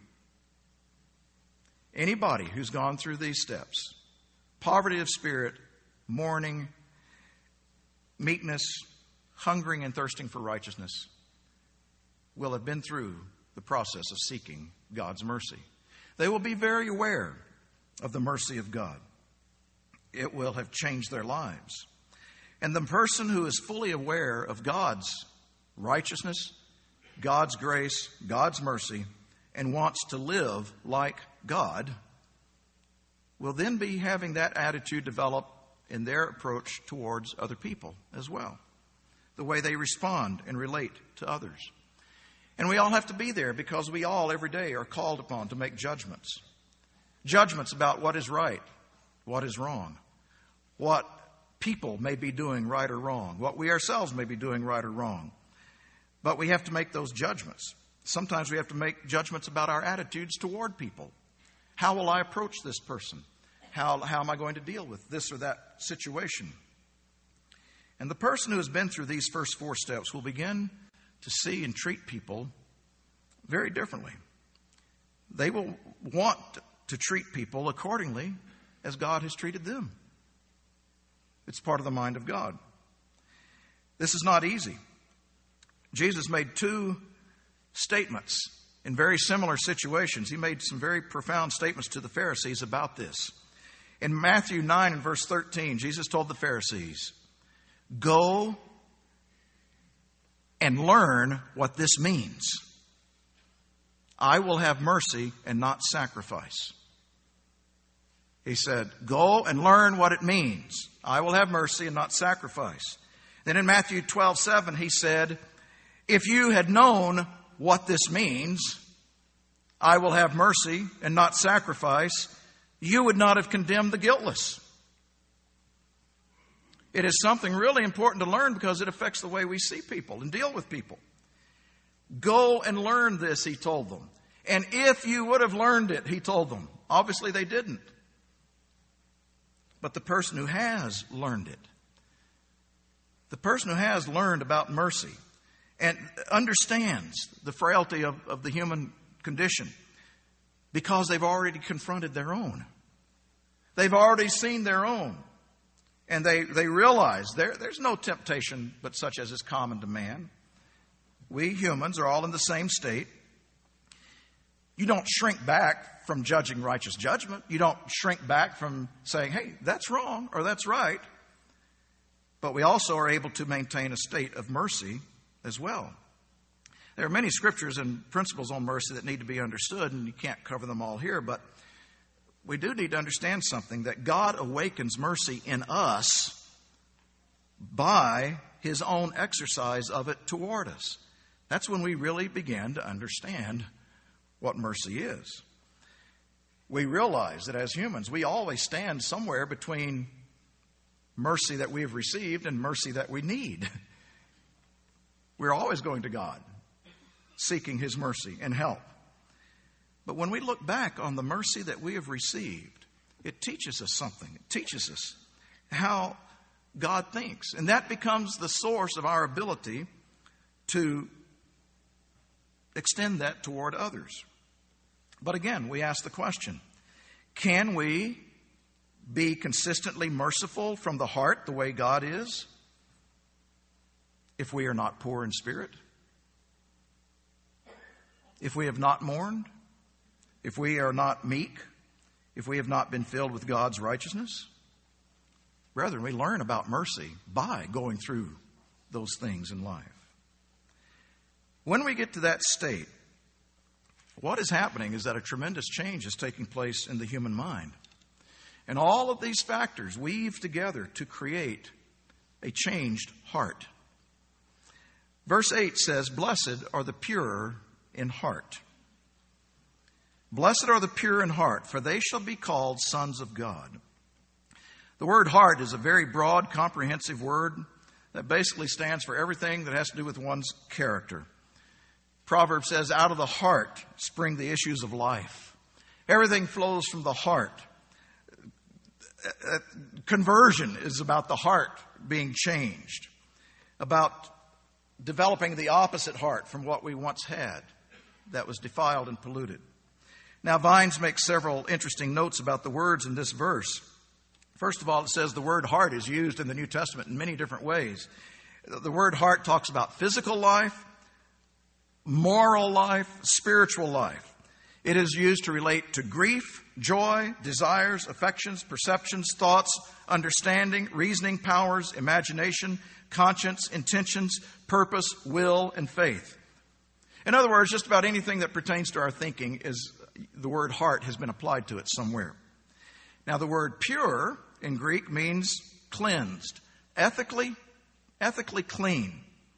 Anybody who's gone through these steps, poverty of spirit, mourning, meekness, hungering and thirsting for righteousness, will have been through the process of seeking God's mercy. They will be very aware of the mercy of God. It will have changed their lives. And the person who is fully aware of God's righteousness, God's grace, God's mercy, and wants to live like God, will then be having that attitude develop in their approach towards other people as well. The way they respond and relate to others. And we all have to be there because we all every day are called upon to make judgments. Judgments about what is right, what is wrong, what people may be doing right or wrong, what we ourselves may be doing right or wrong. But we have to make those judgments. Sometimes we have to make judgments about our attitudes toward people. How will I approach this person? How am I going to deal with this or that situation? And the person who has been through these first 4 steps will begin to see and treat people very differently. They will want to treat people accordingly as God has treated them. It's part of the mind of God. This is not easy. Jesus made 2 statements in very similar situations. He made some very profound statements to the Pharisees about this. In Matthew 9 and verse 13, Jesus told the Pharisees, "Go and learn what this means. I will have mercy and not sacrifice." He said, "Go and learn what it means. I will have mercy and not sacrifice." Then in Matthew 12:7, he said, "If you had known what this means, I will have mercy and not sacrifice, you would not have condemned the guiltless." It is something really important to learn because it affects the way we see people and deal with people. Go and learn this, he told them. And if you would have learned it, he told them. Obviously they didn't. But the person who has learned it, the person who has learned about mercy and understands the frailty of the human condition because they've already confronted their own. They've already seen their own. And they realize there's no temptation but such as is common to man. We humans are all in the same state. You don't shrink back from judging righteous judgment. You don't shrink back from saying, hey, that's wrong or that's right. But we also are able to maintain a state of mercy as well. There are many scriptures and principles on mercy that need to be understood, and you can't cover them all here, but we do need to understand something, that God awakens mercy in us by his own exercise of it toward us. That's when we really begin to understand what mercy is. We realize that as humans, we always stand somewhere between mercy that we have received and mercy that we need. We're always going to God, seeking his mercy and help. But when we look back on the mercy that we have received, it teaches us something. It teaches us how God thinks. And that becomes the source of our ability to extend that toward others. But again, we ask the question, can we be consistently merciful from the heart the way God is if we are not poor in spirit? If we have not mourned? If we are not meek? If we have not been filled with God's righteousness? Brethren, we learn about mercy by going through those things in life. When we get to that state, what is happening is that a tremendous change is taking place in the human mind. And all of these factors weave together to create a changed heart. Verse 8 says, "Blessed are the pure in heart. Blessed are the pure in heart, for they shall be called sons of God." The word heart is a very broad, comprehensive word that basically stands for everything that has to do with one's character. Proverbs says, out of the heart spring the issues of life. Everything flows from the heart. Conversion is about the heart being changed, about developing the opposite heart from what we once had that was defiled and polluted. Now, Vines makes several interesting notes about the words in this verse. First of all, it says the word heart is used in the New Testament in many different ways. The word heart talks about physical life, moral life, spiritual life. It is used to relate to grief, joy, desires, affections, perceptions, thoughts, understanding, reasoning powers, imagination, conscience, intentions, purpose, will, and faith. In other words, just about anything that pertains to our thinking is the word heart has been applied to it somewhere. Now, the word pure in Greek means cleansed, ethically clean.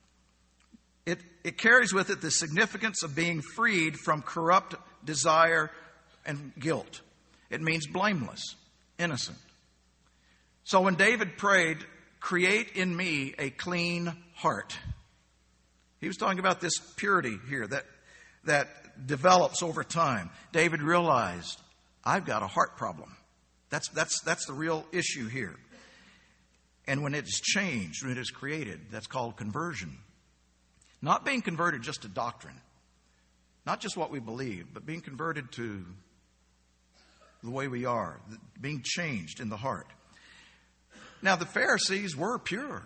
It carries with it the significance of being freed from corrupt desire and guilt. It means blameless, innocent. So when David prayed, "Create in me a clean heart," he was talking about this purity here that develops over time. David realized, I've got a heart problem. That's the real issue here. And when it is changed, when it is created, that's called conversion. Not being converted just to doctrine, not just what we believe, but being converted to the way we are, being changed in the heart. Now, the Pharisees were pure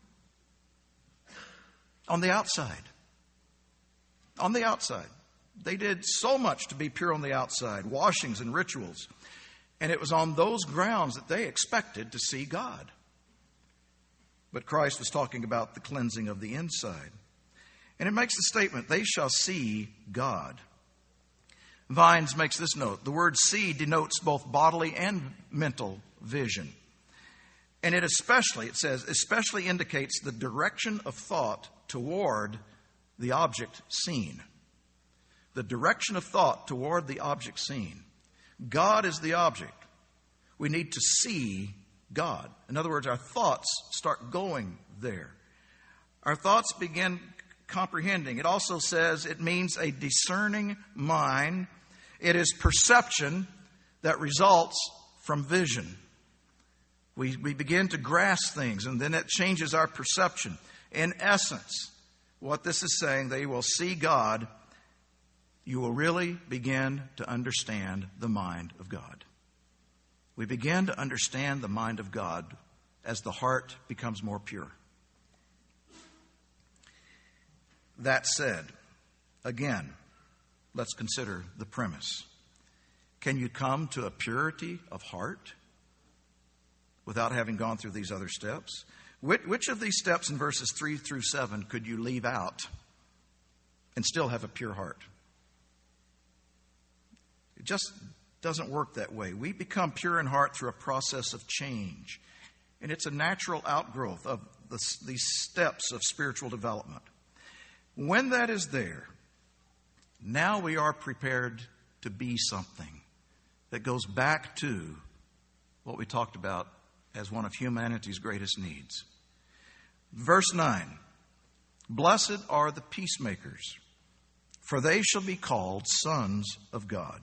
on the outside. On the outside. They did so much to be pure on the outside, washings and rituals. And it was on those grounds that they expected to see God. But Christ was talking about the cleansing of the inside. And it makes the statement, they shall see God. Vines makes this note. The word see denotes both bodily and mental vision. And it especially indicates the direction of thought toward the object seen. The direction of thought toward the object seen. God is the object. We need to see God. In other words, our thoughts start going there. Our thoughts begin comprehending. It also says it means a discerning mind. It is perception that results from vision. We begin to grasp things, and then it changes our perception. In essence, what this is saying, they will see God. You will really begin to understand the mind of God. We begin to understand the mind of God as the heart becomes more pure. That said, again, let's consider the premise. Can you come to a purity of heart without having gone through these other steps? Which of these steps in verses 3 through 7 could you leave out and still have a pure heart? It just doesn't work that way. We become pure in heart through a process of change. And it's a natural outgrowth of these steps of spiritual development. When that is there, now we are prepared to be something that goes back to what we talked about as one of humanity's greatest needs. Verse 9, "Blessed are the peacemakers, for they shall be called sons of God."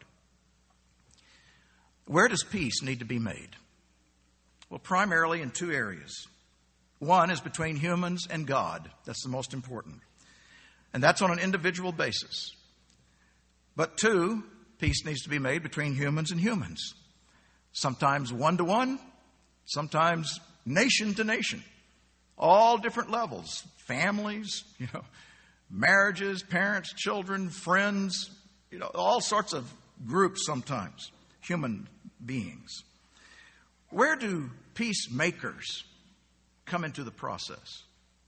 Where does peace need to be made? Well, primarily in two areas. One is between humans and God. That's the most important. And that's on an individual basis. But two, peace needs to be made between humans and humans. Sometimes one-to-one, sometimes nation-to-nation. All different levels. Families, marriages, parents, children, friends, all sorts of groups sometimes. Human beings. Where do peacemakers come into the process?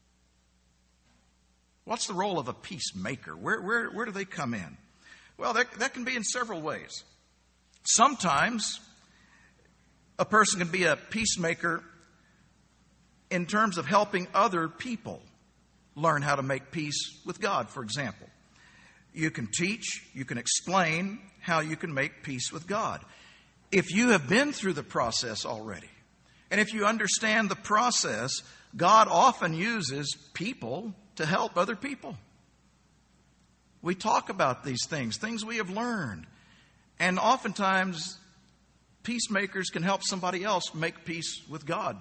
What's the role of a peacemaker? Where do they come in? Well, that can be in several ways. Sometimes a person can be a peacemaker in terms of helping other people learn how to make peace with God, for example. You can teach, you can explain how you can make peace with God. If you have been through the process already, and if you understand the process, God often uses people to help other people. We talk about these things we have learned. And oftentimes, peacemakers can help somebody else make peace with God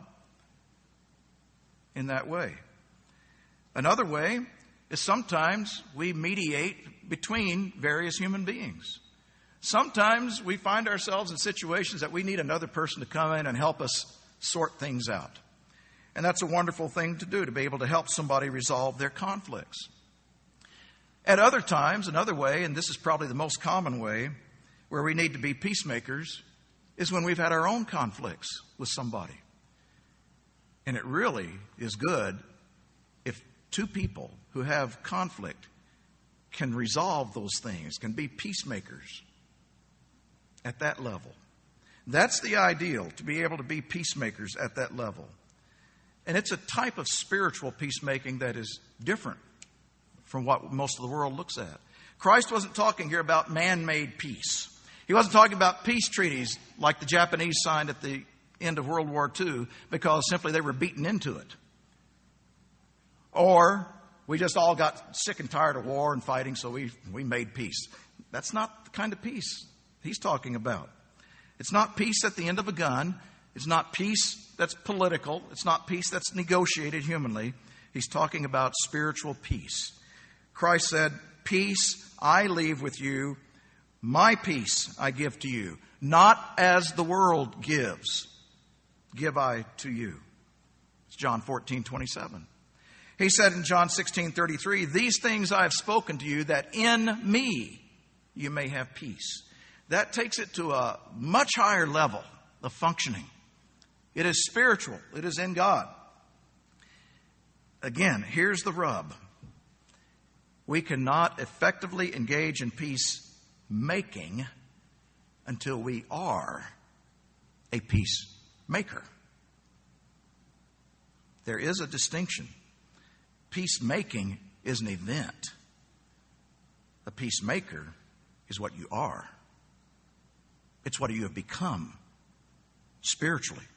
in that way. Another way is sometimes we mediate between various human beings. Sometimes we find ourselves in situations that we need another person to come in and help us sort things out. And that's a wonderful thing to do, to be able to help somebody resolve their conflicts. At other times, another way, and this is probably the most common way, where we need to be peacemakers, is when we've had our own conflicts with somebody. And it really is good if two people who have conflict can resolve those things, can be peacemakers at that level. That's the ideal, to be able to be peacemakers at that level. And it's a type of spiritual peacemaking that is different from what most of the world looks at. Christ wasn't talking here about man-made peace. He wasn't talking about peace treaties like the Japanese signed at the end of World War II because simply they were beaten into it. Or we just all got sick and tired of war and fighting, so we made peace. That's not the kind of peace he's talking about. It's not peace at the end of a gun. It's not peace that's political. It's not peace that's negotiated humanly. He's talking about spiritual peace. Christ said, "Peace I leave with you, my peace I give to you. Not as the world gives, give I to you." It's John 14:27. He said in John 16:33, "These things I have spoken to you, that in me you may have peace." That takes it to a much higher level of functioning. It is spiritual. It is in God. Again, here's the rub. We cannot effectively engage in peacemaking until we are a peacemaker. There is a distinction. Peacemaking is an event. A peacemaker is what you are. It's what you have become spiritually.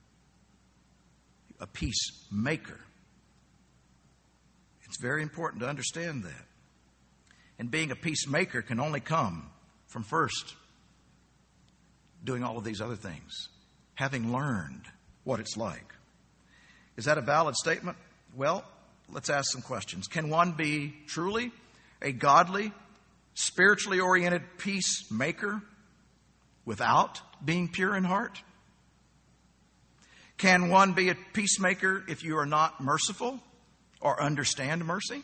A peacemaker. It's very important to understand that. And being a peacemaker can only come from first doing all of these other things, having learned what it's like. Is that a valid statement? Well, let's ask some questions. Can one be truly a godly, spiritually oriented peacemaker without being pure in heart? Can one be a peacemaker if you are not merciful or understand mercy?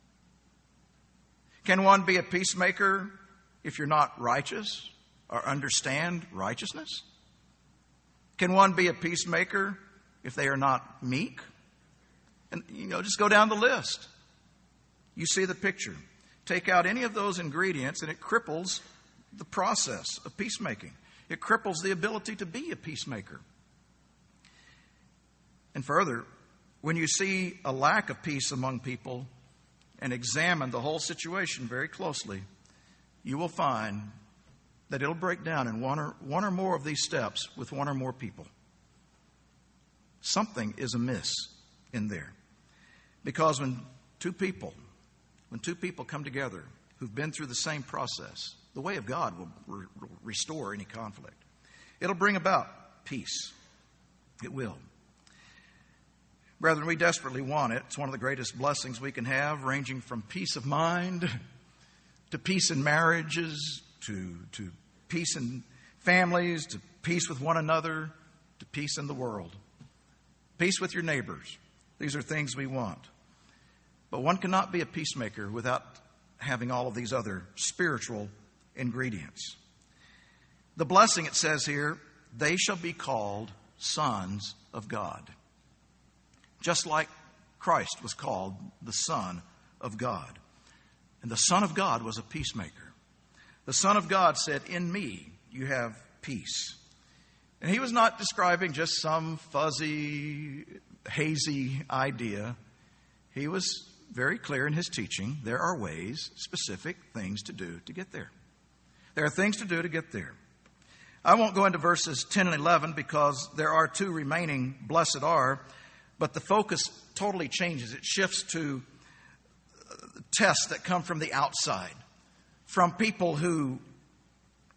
Can one be a peacemaker if you're not righteous or understand righteousness? Can one be a peacemaker if they are not meek? And, just go down the list. You see the picture. Take out any of those ingredients and it cripples the process of peacemaking. It cripples the ability to be a peacemaker. And further, when you see a lack of peace among people and examine the whole situation very closely, you will find that it'll break down in one or more of these steps with one or more people. Something is amiss in there. Because when two people come together who've been through the same process, the way of God will restore any conflict. It'll bring about peace. It will. Brethren, we desperately want it. It's one of the greatest blessings we can have, ranging from peace of mind to peace in marriages, to peace in families, to peace with one another, to peace in the world. Peace with your neighbors. These are things we want. But one cannot be a peacemaker without having all of these other spiritual ingredients. The blessing, it says here, they shall be called sons of God. Just like Christ was called the Son of God. And the Son of God was a peacemaker. The Son of God said, "In me you have peace." And he was not describing just some fuzzy, hazy idea. He was very clear in his teaching. There are ways, specific things to do to get there. There are things to do to get there. I won't go into verses 10 and 11 because there are two remaining blessed are, but the focus totally changes. It shifts to tests that come from the outside, from people who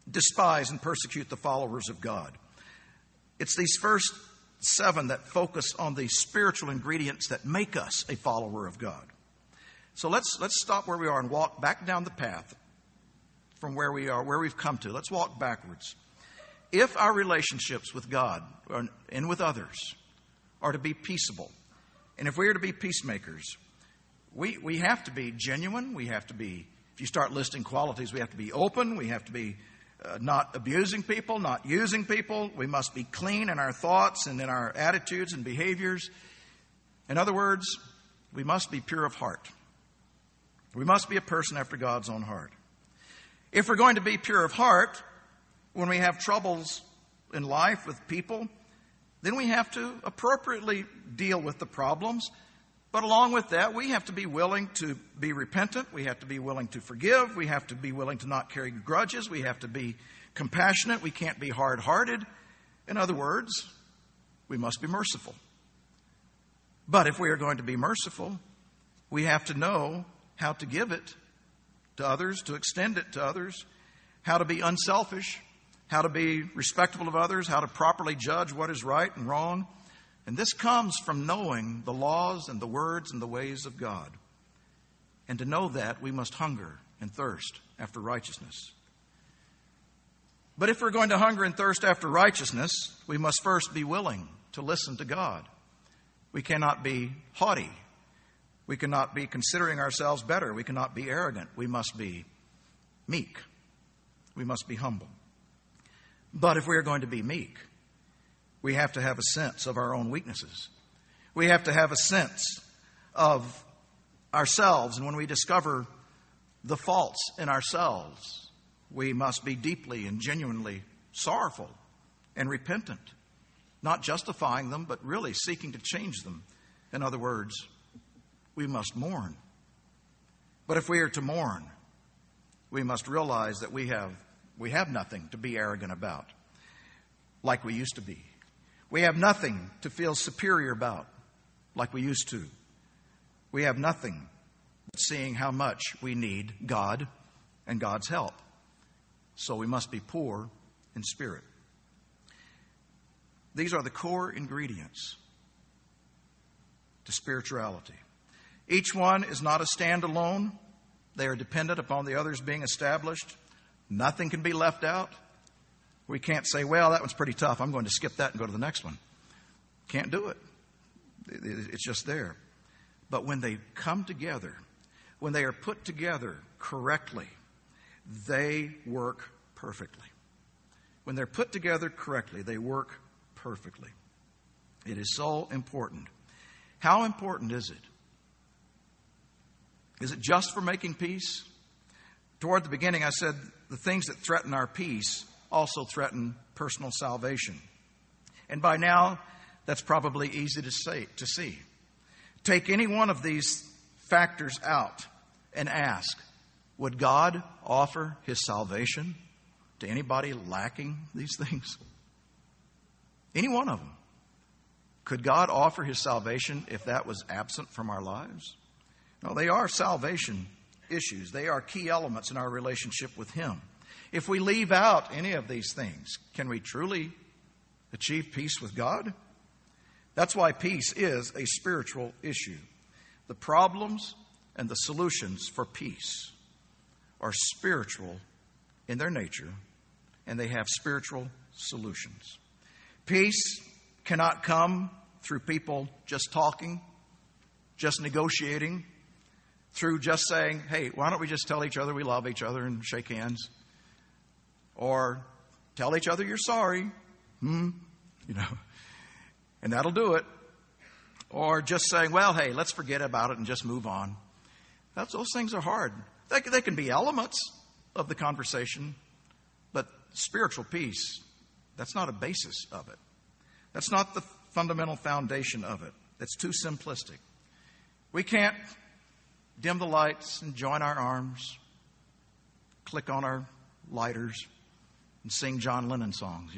despise and persecute the followers of God. It's these first 7 that focus on the spiritual ingredients that make us a follower of God. So let's stop where we are and walk back down the path from where we are, where we've come to. Let's walk backwards. If our relationships with God and with others are to be peaceable, and if we are to be peacemakers, we have to be genuine. We have to be, if you start listing qualities, we have to be open. We have to be not abusing people, not using people. We must be clean in our thoughts and in our attitudes and behaviors. In other words, we must be pure of heart. We must be a person after God's own heart. If we're going to be pure of heart, when we have troubles in life with people, then we have to appropriately deal with the problems. But along with that, we have to be willing to be repentant. We have to be willing to forgive. We have to be willing to not carry grudges. We have to be compassionate. We can't be hard-hearted. In other words, we must be merciful. But if we are going to be merciful, we have to know how to give it to others, to extend it to others, how to be unselfish, how to be respectful of others, how to properly judge what is right and wrong. And this comes from knowing the laws and the words and the ways of God. And to know that, we must hunger and thirst after righteousness. But if we're going to hunger and thirst after righteousness, we must first be willing to listen to God. We cannot be haughty. We cannot be considering ourselves better. We cannot be arrogant. We must be meek. We must be humble. But if we are going to be meek, we have to have a sense of our own weaknesses. We have to have a sense of ourselves. And when we discover the faults in ourselves, we must be deeply and genuinely sorrowful and repentant, not justifying them, but really seeking to change them. In other words, we must mourn. But if we are to mourn, we must realize that we have nothing to be arrogant about like we used to be. We have nothing to feel superior about like we used to. We have nothing but seeing how much we need God and God's help. So we must be poor in spirit. These are the core ingredients to spirituality. Each one is not a standalone. They are dependent upon the others being established. Nothing can be left out. We can't say, well, that one's pretty tough. I'm going to skip that and go to the next one. Can't do it. It's just there. But when they come together, when they are put together correctly, they work perfectly. When they're put together correctly, they work perfectly. It is so important. How important is it? Is it just for making peace? Toward the beginning, I said the things that threaten our peace also threaten personal salvation. And by now, that's probably easy to see. Take any one of these factors out and ask, would God offer His salvation to anybody lacking these things? Any one of them. Could God offer His salvation if that was absent from our lives? No, they are salvation issues. They are key elements in our relationship with Him. If we leave out any of these things, can we truly achieve peace with God? That's why peace is a spiritual issue. The problems and the solutions for peace are spiritual in their nature, and they have spiritual solutions. Peace cannot come through people just talking, just negotiating, through just saying, hey, why don't we just tell each other we love each other and shake hands? Or tell each other you're sorry, and that'll do it. Or just saying, well, hey, let's forget about it and just move on. Those things are hard. They can be elements of the conversation, but spiritual peace, that's not a basis of it. That's not the fundamental foundation of it. That's too simplistic. We can't dim the lights and join our arms, click on our lighters, and sing John Lennon songs,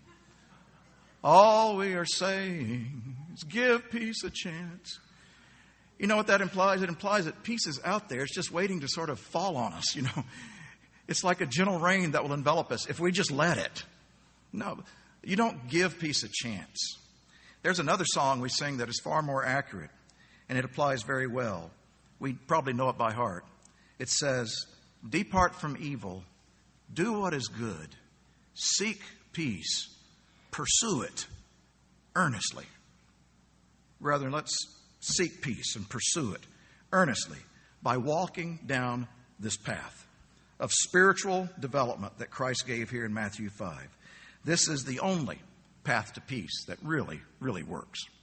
All we are saying is give peace a chance. You know what that implies? It implies that peace is out there. It's just waiting to sort of fall on us, It's like a gentle rain that will envelop us if we just let it. No, you don't give peace a chance. There's another song we sing that is far more accurate, and it applies very well. We probably know it by heart. It says, "Depart from evil, do what is good, seek peace, pursue it earnestly." Brethren, let's seek peace and pursue it earnestly by walking down this path of spiritual development that Christ gave here in Matthew 5. This is the only path to peace that really, really works.